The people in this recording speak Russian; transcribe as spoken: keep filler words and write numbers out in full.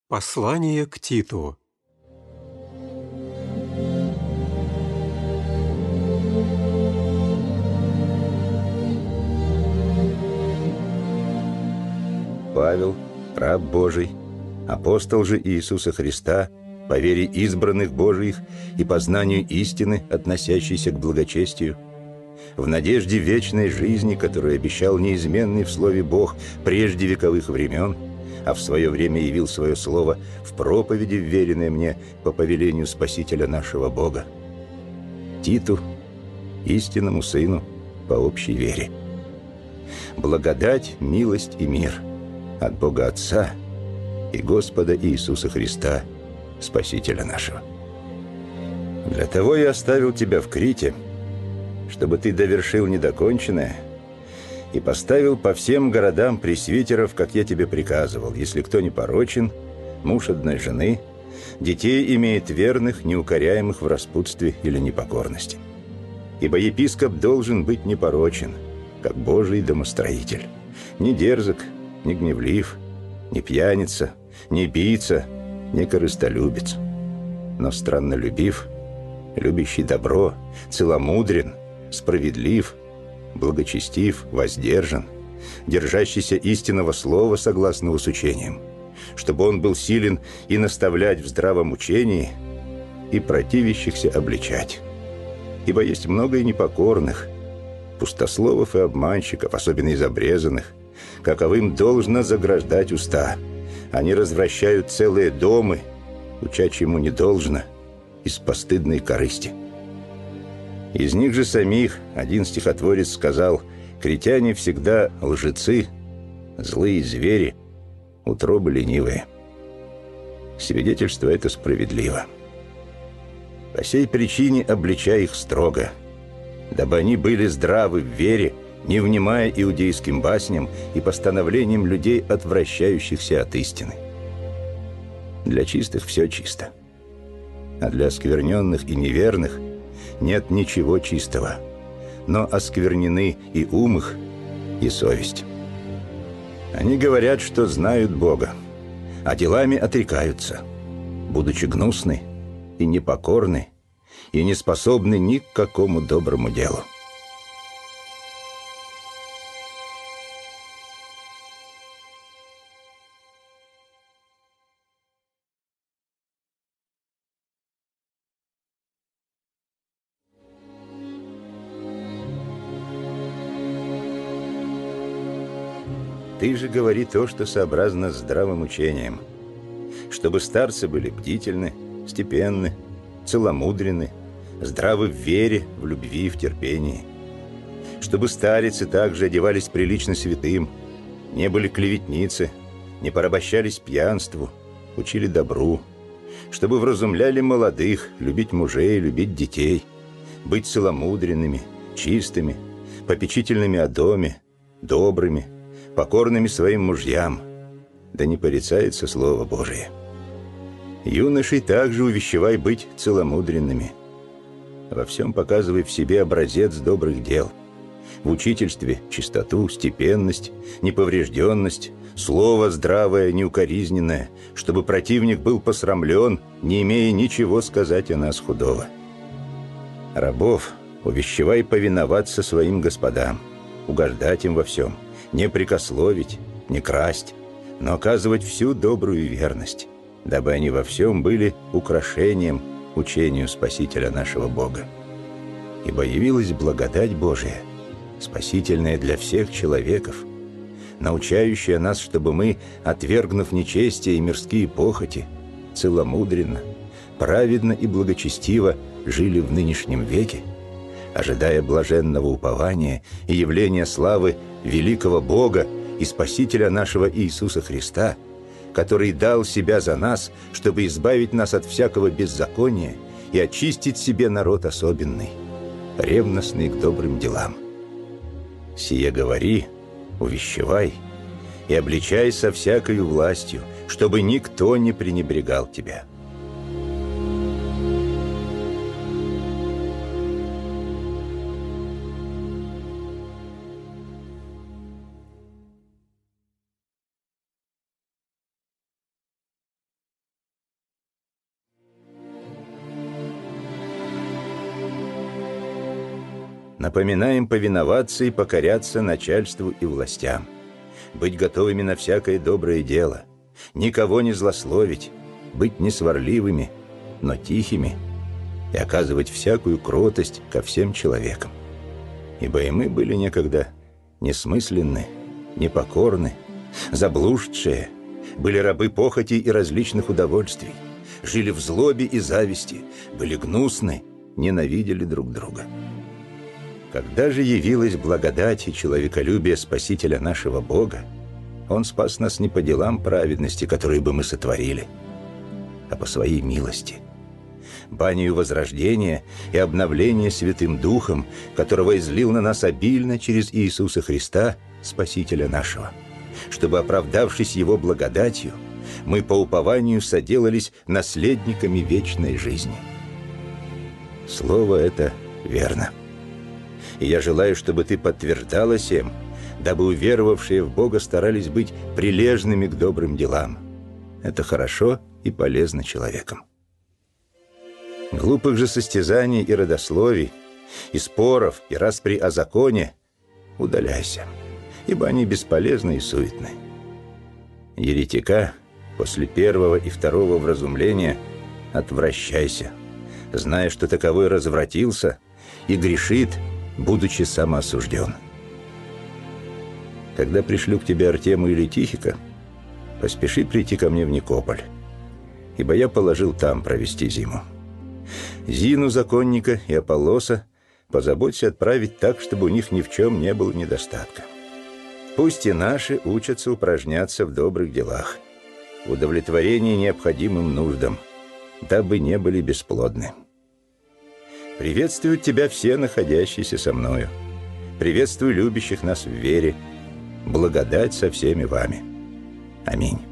Послание к Титу. Павел, раб Божий, апостол же Иисуса Христа, по вере избранных Божиих и познанию истины, относящейся к благочестию, в надежде вечной жизни, которую обещал неизменный в Слове Бог прежде вековых времен, а в свое время явил свое Слово в проповеди, вверенной мне по повелению Спасителя нашего Бога, Титу, истинному сыну по общей вере. Благодать, милость и мир от Бога Отца и Господа Иисуса Христа, Спасителя нашего. Для того я оставил тебя в Крите, чтобы ты довершил недоконченное и поставил по всем городам пресвитеров, как я тебе приказывал, если кто непорочен, муж одной жены, детей имеет верных, неукоряемых в распутстве или непокорности. Ибо епископ должен быть непорочен, как Божий домостроитель, не дерзок, не гневлив, не пьяница, не бийца, не корыстолюбец, но страннолюбив, любящий добро, целомудрен, справедлив, благочестив, воздержан, держащийся истинного слова согласно с учением, чтобы он был силен и наставлять в здравом учении, и противящихся обличать. Ибо есть много и непокорных, пустословов и обманщиков, особенно из обрезанных, каковым должно заграждать уста. Они развращают целые домы, уча чему не должно, из постыдной корысти. Из них же самих один стихотворец сказал: «Критяне всегда лжецы, злые звери, утробы ленивые». Свидетельство это справедливо. По сей причине обличай их строго, дабы они были здравы в вере, не внимая иудейским басням и постановлениям людей, отвращающихся от истины. Для чистых все чисто, а для оскверненных и неверных нет ничего чистого, но осквернены и ум их, и совесть. Они говорят, что знают Бога, а делами отрекаются, будучи гнусны и непокорны, и не способны ни к какому доброму делу. Ты же говори то, что сообразно с здравым учением, чтобы старцы были бдительны, степенны, целомудренны, здравы в вере, в любви и в терпении, чтобы старицы также одевались прилично святым, не были клеветницы, не порабощались пьянству, учили добру, чтобы вразумляли молодых, любить мужей, любить детей, быть целомудренными, чистыми, попечительными о доме, добрыми, покорными своим мужьям, да не порицается Слово Божие. Юношей также увещевай быть целомудренными. Во всем показывай в себе образец добрых дел. В учительстве чистоту, степенность, неповрежденность, слово здравое, неукоризненное, чтобы противник был посрамлен, не имея ничего сказать о нас худого. Рабов увещевай повиноваться своим господам, угождать им во всем, не прекословить, не красть, но оказывать всю добрую верность, дабы они во всем были украшением учению Спасителя нашего Бога. Ибо явилась благодать Божия, спасительная для всех человеков, научающая нас, чтобы мы, отвергнув нечестие и мирские похоти, целомудренно, праведно и благочестиво жили в нынешнем веке, ожидая блаженного упования и явления славы великого Бога и Спасителя нашего Иисуса Христа, который дал себя за нас, чтобы избавить нас от всякого беззакония и очистить себе народ особенный, ревностный к добрым делам. Сие говори, увещевай и обличай со всякою властью, чтобы никто не пренебрегал тебя». Напоминаем повиноваться и покоряться начальству и властям, быть готовыми на всякое доброе дело, никого не злословить, быть несварливыми, но тихими и оказывать всякую кротость ко всем человекам. Ибо и мы были некогда несмысленны, непокорны, заблуждшие, были рабы похотей и различных удовольствий, жили в злобе и зависти, были гнусны, ненавидели друг друга. Когда же явилась благодать и человеколюбие Спасителя нашего Бога, Он спас нас не по делам праведности, которые бы мы сотворили, а по Своей милости, банию возрождения и обновления Святым Духом, которого излил на нас обильно через Иисуса Христа, Спасителя нашего, чтобы, оправдавшись Его благодатью, мы по упованию соделались наследниками вечной жизни. Слово это верно. И я желаю, чтобы ты подтверждала сем, дабы уверовавшие в Бога старались быть прилежными к добрым делам. Это хорошо и полезно человеком. Глупых же состязаний и родословий, и споров, и распри о законе удаляйся, ибо они бесполезны и суетны. Еретика после первого и второго вразумления отвращайся, зная, что таковой развратился и грешит, будучи самоосужден. Когда пришлю к тебе Артему или Тихика, поспеши прийти ко мне в Никополь, ибо я положил там провести зиму. Зину, законника, и Аполлоса позаботься отправить так, чтобы у них ни в чем не было недостатка. Пусть и наши учатся упражняться в добрых делах, в удовлетворении необходимым нуждам, дабы не были бесплодны. Приветствуют тебя все находящиеся со мною. Приветствую любящих нас в вере. Благодать со всеми вами. Аминь.